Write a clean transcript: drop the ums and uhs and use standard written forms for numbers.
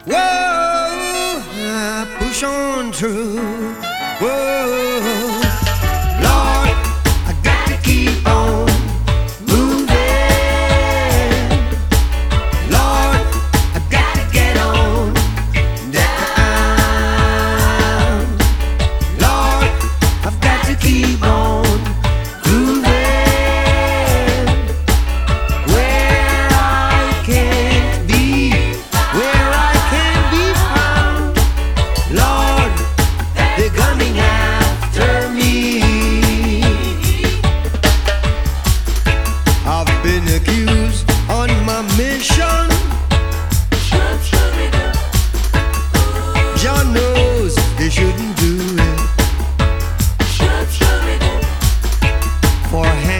Whoa, I push on through. Whoa, Lord, I got to keep on moving. Lord, I got to get on down. Lord, I've got to keep on grooving. Where I can't be, where I can't be found. Lord, they're coming after me. I've been accused on my mission. John knows they shouldn't do it. For